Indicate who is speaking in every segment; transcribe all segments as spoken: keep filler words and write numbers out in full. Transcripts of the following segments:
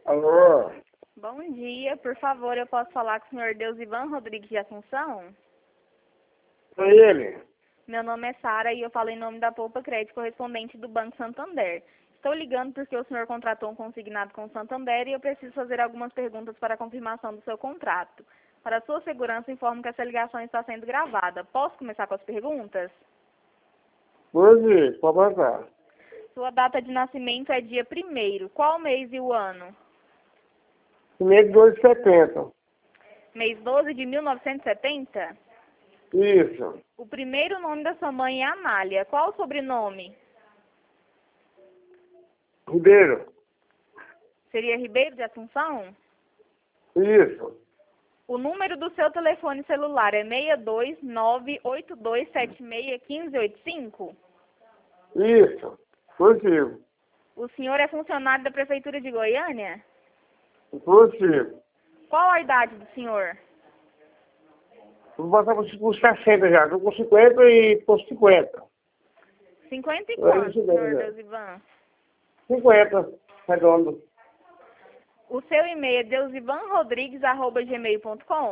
Speaker 1: Alô?
Speaker 2: Bom dia, por favor, eu posso falar com o senhor Deusivan Rodrigues de Assunção?
Speaker 1: Foi ele?
Speaker 2: Meu nome é Sara e eu falo em nome da Poupa Crédito correspondente do Banco Santander. Estou ligando porque o senhor contratou um consignado com o Santander e eu preciso fazer algumas perguntas para a confirmação do seu contrato. Para sua segurança, informo que essa ligação está sendo gravada. Posso começar com as perguntas?
Speaker 1: Hoje, pode passar.
Speaker 2: Sua data de nascimento é dia primeiro. Qual mês e o ano?
Speaker 1: Primeiro dois e setenta.
Speaker 2: Mês doze de mil novecentos e setenta?
Speaker 1: Isso.
Speaker 2: O primeiro nome da sua mãe é Amália. Qual o sobrenome?
Speaker 1: Ribeiro.
Speaker 2: Seria Ribeiro de Assunção?
Speaker 1: Isso.
Speaker 2: O número do seu telefone celular é seis dois nove oito dois sete seis um cinco oito cinco?
Speaker 1: Isso. Positivo.
Speaker 2: O senhor é funcionário da Prefeitura de Goiânia?
Speaker 1: Positivo.
Speaker 2: Qual a idade do senhor?
Speaker 1: Vou passar por por sessenta já. Estou com cinquenta e por cinquenta.
Speaker 2: cinquenta e
Speaker 1: Eu
Speaker 2: quanto,
Speaker 1: isso
Speaker 2: senhor
Speaker 1: mesmo.
Speaker 2: Deusivan?
Speaker 1: cinquenta. Redondo.
Speaker 2: O seu e-mail é deusivanrodrigues arroba gmail ponto com?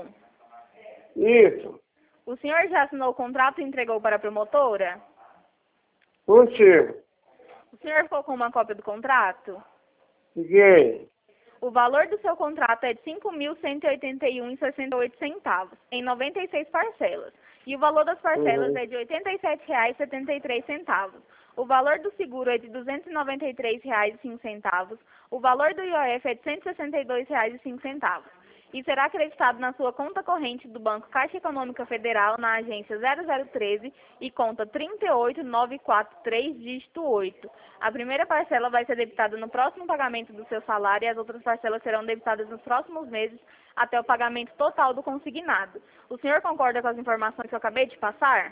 Speaker 1: Isso.
Speaker 2: O senhor já assinou o contrato e entregou para a promotora?
Speaker 1: Positivo.
Speaker 2: O senhor ficou com uma cópia do contrato?
Speaker 1: Fiquei.
Speaker 2: O valor do seu contrato é de cinco mil cento e oitenta e um reais e sessenta e oito centavos, em noventa e seis parcelas. E o valor das parcelas
Speaker 1: Uhum.
Speaker 2: é de oitenta e sete reais e setenta e três centavos. O valor do seguro é de duzentos e noventa e três reais e cinco centavos. O valor do I O F é de cento e sessenta e dois reais e cinco centavos. E será acreditado na sua conta corrente do Banco Caixa Econômica Federal na agência zero zero um três e conta trinta e oito nove quatro três, dígito oito. A primeira parcela vai ser debitada no próximo pagamento do seu salário e as outras parcelas serão debitadas nos próximos meses até o pagamento total do consignado. O senhor concorda com as informações que eu acabei de passar?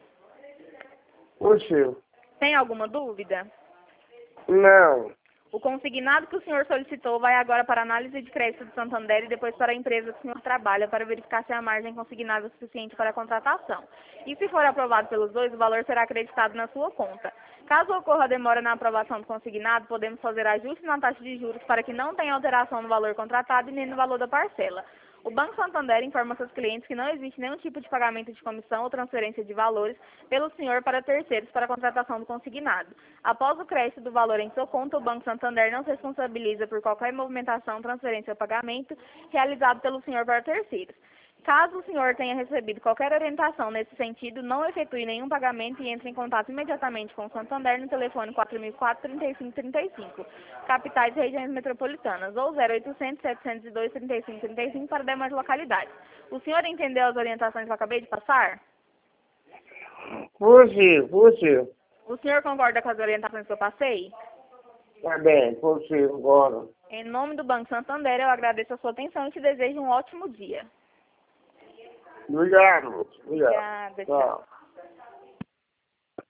Speaker 1: Positivo.
Speaker 2: Tem alguma dúvida?
Speaker 1: Não.
Speaker 2: O consignado que o senhor solicitou vai agora para a análise de crédito do Santander e depois para a empresa que o senhor trabalha para verificar se a margem consignável é suficiente para a contratação. E se for aprovado pelos dois, o valor será acreditado na sua conta. Caso ocorra demora na aprovação do consignado, podemos fazer ajuste na taxa de juros para que não tenha alteração no valor contratado e nem no valor da parcela. O Banco Santander informa seus clientes que não existe nenhum tipo de pagamento de comissão ou transferência de valores pelo senhor para terceiros para a contratação do consignado. Após o crédito do valor em sua conta, o Banco Santander não se responsabiliza por qualquer movimentação, transferência ou pagamento realizado pelo senhor para terceiros. Caso o senhor tenha recebido qualquer orientação nesse sentido, não efetue nenhum pagamento e entre em contato imediatamente com o Santander no telefone quatro mil e quatro, trinta e cinco trinta e cinco, capitais e regiões metropolitanas, ou zero oitocentos, setecentos e dois, trinta e cinco trinta e cinco para demais localidades. O senhor entendeu as orientações que eu acabei de passar?
Speaker 1: Positivo. Positivo.
Speaker 2: O senhor concorda com as orientações que eu passei?
Speaker 1: Tá bem. Positivo. Agora.
Speaker 2: Em nome do Banco Santander, eu agradeço a sua atenção e te desejo um ótimo dia.
Speaker 1: Obrigado. Obrigado.
Speaker 2: Obrigada, tchau.
Speaker 1: Tchau.